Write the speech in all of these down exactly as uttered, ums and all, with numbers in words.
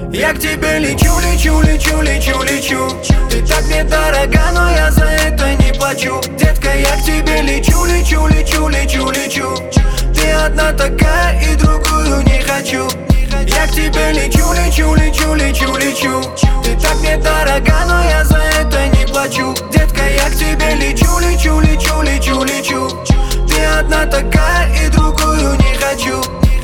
Я к тебе лечу, лечу, лечу, лечу, лечу. Ты так мне дорога, но я за это не плачу. Детка, я к тебе лечу, лечу, лечу, лечу, лечу. Ты одна такая и другую не хочу. Я к тебе лечу, лечу, лечу, лечу, лечу. Ты так мне дорога, но я за это не плачу. Детка, я к тебе лечу, лечу, лечу, лечу, лечу. Ты одна такая и другую не хочу.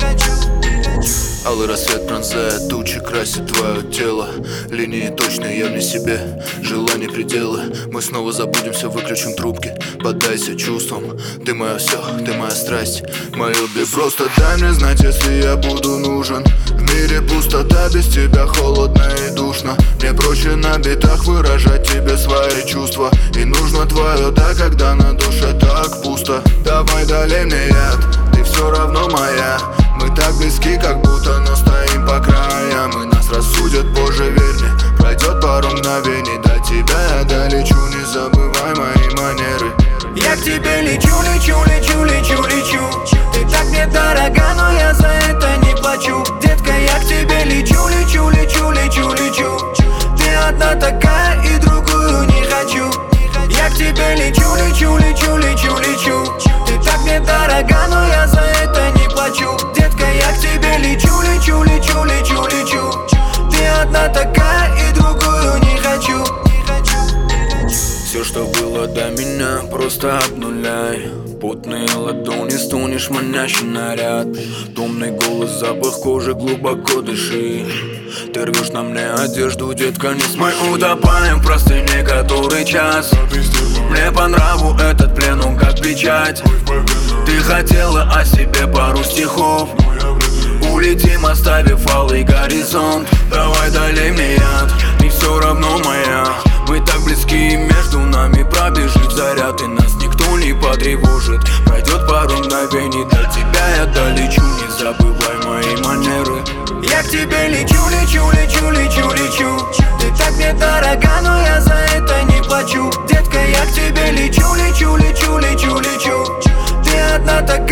Алый рассвет пронзает тучи, красит твое тело. Линии точные, я вне себе, желание пределы. Мы снова забудемся, выключим трубки. Поддайся чувствам, ты моя все, ты моя страсть, моя любовь. Просто дай мне знать, если я буду нужен. В мире пустота, без тебя холодно и душно. Мне проще на битах выражать тебе свои чувства. И нужно твое да, когда на душе так пусто. Давай долей мне яд, ты все равно моя. Мы так близки, как будто, но стоим по краям. И нас рассудят позже, верь мне. Пройдет пару мгновений, до тебя я долечу. Не забывай мои манеры. Я к тебе лечу, лечу, лечу, лечу, лечу. Ты так мне дорога, но я за это не плачу. Детка, я к тебе лечу, лечу, лечу, лечу, лечу. Ты одна такая и другую не хочу. Я к тебе лечу, лечу, лечу, лечу, лечу. Ты так мне дорога, но я за это не плачу. Детка, я к тебе лечу, лечу, лечу, лечу, лечу. Ты одна такая и другую не хочу. Все, что было до меня, просто обнуляй. Потные ладони, стонешь, манящий наряд. Томный голос, запах кожи, глубоко дыши. Ты рвешь на мне одежду, детка, не смей. Мы утопаем в простыне, который час. Мне по нраву этот плен, он как печать. Ты хотела о себе пару стихов. Улетим, оставив алый горизонт. Давай долей мне яд, не все равно моя. Мы так близки, между нами пробежит заряд. И нас никто не потревожит. Пройдет пару мгновений, до тебя я долечу. Не забывай мои манеры. Я к тебе лечу, лечу, лечу, лечу, лечу. Ты так мне дорога, но я за это не плачу. Детка, я к тебе лечу, лечу, лечу, лечу, лечу. Ты одна такая.